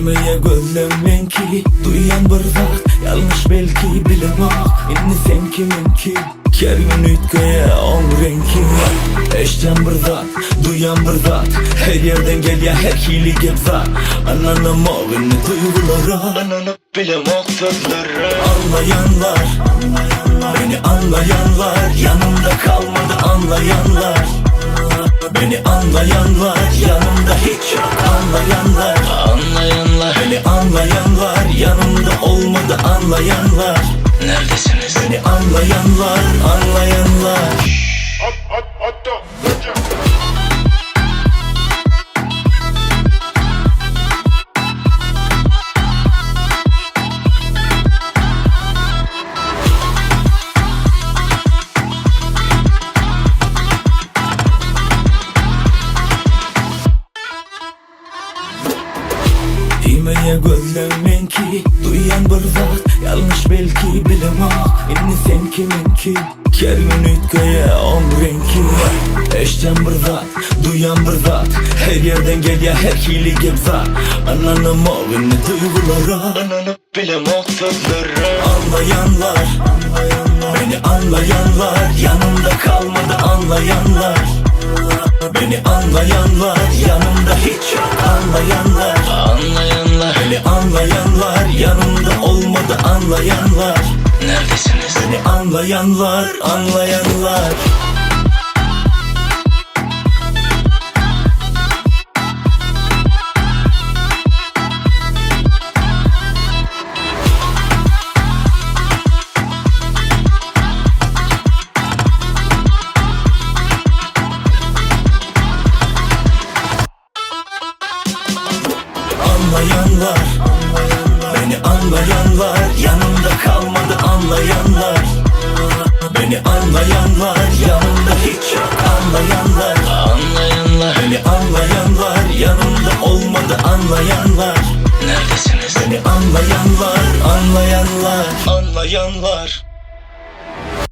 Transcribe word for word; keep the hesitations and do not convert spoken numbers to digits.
Demeye gönlümün ki duyan bir zat yanlış belki bilemek. İnni sen kimin ki Kermin ütköye on renki. Eşten bir zat, duyan bir zat, her yerden gel ya her hili gep zat. Anlanamak inni duygulara, anlanıp bilemek sözlere. Anlayanlar, beni anlayanlar, yanımda kalmadı anlayanlar. Beni anlayanlar, yanımda hiç yok anlayanlar. Anlayanlar, beni anlayanlar, yanımda olmadı anlayanlar. Neredesiniz? Beni anlayanlar, anlayanlar. At, at, at, at. Demeye gönlümün ki duyan bir zat yanlış belki bilemek. İnni sen kimin ki Kermin ütköye on renki. Eşten bir zat, duyan bir zat, her yerden gel ya her hili gep zat. Anlanamak inni duygulara, anlanıp bilemek sözlere. Anlayanlar, beni anlayanlar, yanımda kalmadı anlayanlar. Beni anlayanlar, yanımda hiç yok anlayanlar. Anlayanlar, beni anlayanlar, yanımda olmadı anlayanlar. Neredesiniz? Beni anlayanlar, anlayanlar. Anlayanlar, beni anlayanlar, yanımda kalmadı anlayanlar. Beni anlayanlar, yanımda hiç yok anlayanlar. Anlayanlar, beni anlayanlar, yanımda olmadı anlayanlar. Neredesiniz? Beni anlayanlar, anlayanlar, anlayanlar.